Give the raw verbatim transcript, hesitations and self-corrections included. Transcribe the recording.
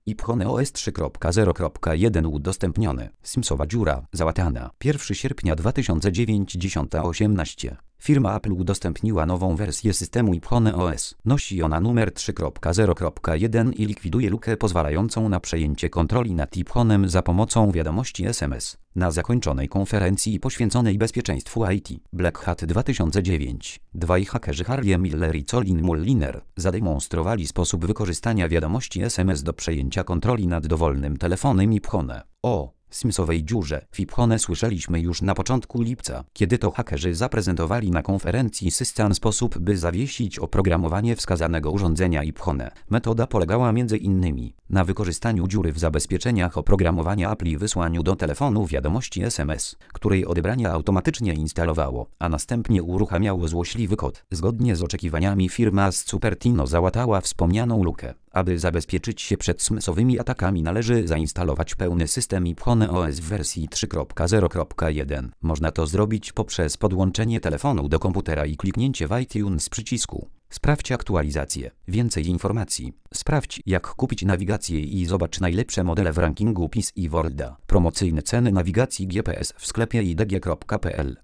iPhone O S trzy kropka zero kropka jeden udostępnione. Simsowa dziura, załatana. pierwszego sierpnia dwa tysiące dziewięćdziesiąt osiemnaście. Firma Apple udostępniła nową wersję systemu iPhone O S. Nosi ona numer trzy kropka zero kropka jeden i likwiduje lukę pozwalającą na przejęcie kontroli nad iPhone'em za pomocą wiadomości S M S. Na zakończonej konferencji poświęconej bezpieczeństwu I T Black Hat dwa tysiące dziewięć, dwaj hakerzy Harry Miller i Colin Mulliner zademonstrowali sposób wykorzystania wiadomości S M S do przejęcia kontroli nad dowolnym telefonem iPhone. O Simsowej dziurze w iPhone słyszeliśmy już na początku lipca, kiedy to hakerzy zaprezentowali na konferencji system sposób, by zawiesić oprogramowanie wskazanego urządzenia iPhone. Metoda polegała między innymi na wykorzystaniu dziury w zabezpieczeniach oprogramowania Apple i wysłaniu do telefonu wiadomości S M S, której odebranie automatycznie instalowało, a następnie uruchamiało złośliwy kod. Zgodnie z oczekiwaniami firma z Cupertino załatała wspomnianą lukę. Aby zabezpieczyć się przed smsowymi atakami, należy zainstalować pełny system iPhone O S w wersji trzy kropka zero kropka jeden. Można to zrobić poprzez podłączenie telefonu do komputera i kliknięcie w iTunes przycisku. Sprawdź aktualizację. Więcej informacji. Sprawdź, jak kupić nawigację i zobacz najlepsze modele w rankingu P I S i Worlda. Promocyjne ceny nawigacji G P S w sklepie i d g kropka p l.